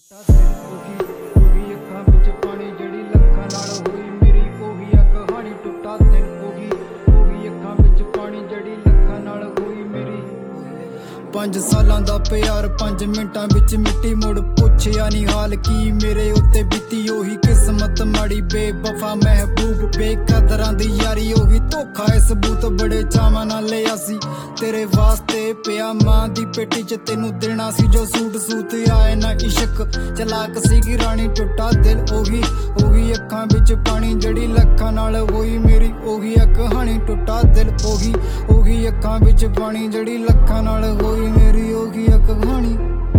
ਉਹੀ ਅੱਖਾਂ ਵਿੱਚ ਪਾਣੀ ਜਿਹੜੀ ਲੱਖਾਂ ਨਾਲ ਹੋਈ ਮੇਰੀ ਉਹੀ ਆ ਕਹਾਣੀ ਟੁੱਟਾ ਦਿਲ ਉਹੀ ਅੱਖਾਂ ਵਿੱਚ ਪਾਣੀ ਜਿਹੜੀ ਲੱਖਾਂ ਨਾਲ ਹੋਈ ਮੇਰੀ 5 ਸਾਲਾਂ ਦਾ ਪਿਆਰ 5 ਮਿੰਟਾਂ ਵਿੱਚ ਮਿੱਟੀ ਮੁੜ ਪੁੱਛਿਆ ਨੀ ਹਾਲ ਕੀ ਮੇਰੇ ਉੱਤੇ ਬੀਤੀ ਉਹੀ ਕਿਸਮਤ ਮਾੜੀ ਬੇਵਫਾ ਮਹਿਬੂਬ ਬੇਕਦਰਾਂ ਦੀ ਯਾਰੀ ਉਹੀ ਧੋਖਾ ਇਸ ਸਬੂਤ ਬੜੇ ਚਾਵਾਂ ਨਾਲ ਲਿਆ ਸੀ ਤੇਰੇ ਵਾਸਤੇ ਪਿਆ ਮਾਂ ਦੀ ਪੇਟੀ 'ਚ ਤੈਨੂੰ ਦੇਣਾ ਸੀ ਜੋ ਸੂਟ ਆਏ ਨਾ ਇਸ਼ਕ ਚਲਾਕ ਸੀਗੀ ਰਾਣੀ ਟੁੱਟਾ ਦਿਲ ਉਹੀ ਅੱਖਾਂ ਵਿੱਚ ਪਾਣੀ ਜਿਹੜੀ ਲੱਖਾਂ ਨਾਲ ਹੋਈ ਮੇਰੀ ਉਹੀ ਆ ਕਹਾਣੀ ਟੁੱਟਾ ਦਿਲ ਉਹੀ ਅੱਖਾਂ ਵਿੱਚ ਪਾਣੀ ਜਿਹੜੀ ਲੱਖਾਂ ਨਾਲ ਹੋਈ मेरी होगी कहानी।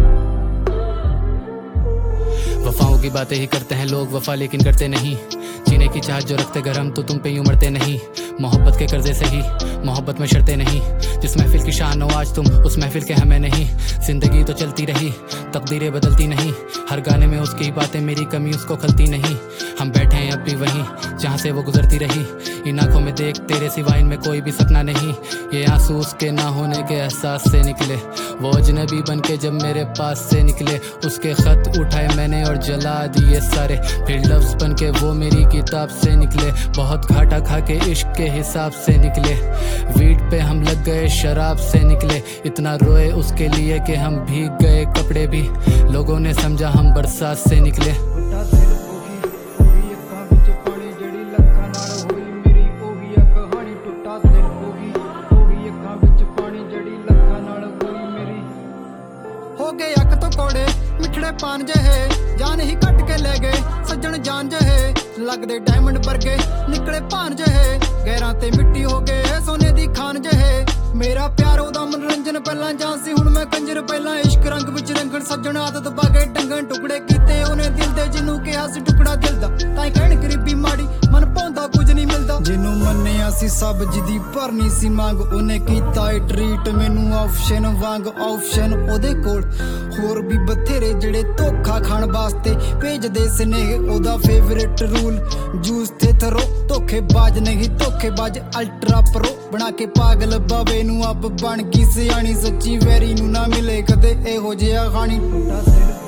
वफाओं की बातें ही करते हैं लोग वफा लेकिन करते नहीं जीने की चाहत जो रखते गर हम तो तुम पे यूं मरते नहीं मोहब्बत के कर्जे से ही मोहब्बत में शर्तें नहीं जिस महफिल की शान हो आज तुम उस महफिल के हमें नहीं जिंदगी तो चलती रही तकदीरें बदलती नहीं हर गाने में उसकी बातें मेरी कमी उसको खलती नहीं हम बैठे हैं अब भी वहीं जहाँ से वो गुजरती रही इन आंखों में देख तेरे सिवा इनमें कोई भी सपना नहीं ये आंसू उसके ना होने के एहसास से निकले वो अजनबी बन के जब मेरे पास से निकले उसके खत उठाए मैंने और जला दिए सारे फिर लफ्ज बन के वो मेरी किताब से निकले बहुत घाटा खा के इश्क के हिसाब से निकले वीट पे हम लग गए शराब से निकले इतना रोए उसके लिए कि हम भीग गए कपड़े भी लोगों ने समझा हम बरसात से निकले हो गए अख तो कोड़े मिठड़े पान जहे जान ही कट के ले गए सज्जन जान जहे लगदे डायमंड वर्गे निकले पान जहे गैरां ते मिट्टी हो गए सोने दी खान जहे मेरा प्यार ओदा मनोरंजन पहला जान सी हुण मैं कंजर पहला इश्क रंग विच रंगण सज्जन आदत बागे डंगन टुकड़े कीते ओने दिल दे जिन्नू किहा सी टुकड़ा दिल दा तां कहण गरीबी माड़ी मन पाउंदा कुछ नहीं मिलदा जिन्नू मन्निया सी सब जिदी भरनी सी मांग ओने कीता ए ट्रीट मैनू ऑप्शन वांग ऑप्शन ओदे कोल होर भी बथेरे ਜਿਹੜੇ ਧੋਖਾ ਖਾਣ ਵਾਸਤੇ ਭੇਜਦੇ ਸਨੇਹ ਉਹਦਾ ਫੇਵਰਿਟ ਰੂਲ ਜੂਸ ਤੇ ਥਰੋ ਧੋਖੇਬਾਜ਼ ਨਹੀਂ ਧੋਖੇਬਾਜ਼ ਅਲਟਰਾ ਪ੍ਰੋ ਬਣਾ ਕੇ ਪਾਗਲ ਬਾਵੇ ਨੂੰ ਅੱਬ ਬਣ ਗਈ ਸਿਆਣੀ ਸੱਚੀ ਵੈਰੀ ਨੂੰ ਨਾ ਮਿਲੇ ਕਦੇ ਇਹੋ ਜਿਹਾ ਖਾਣੀ ਟੁੱਟਾ ਦਿਲ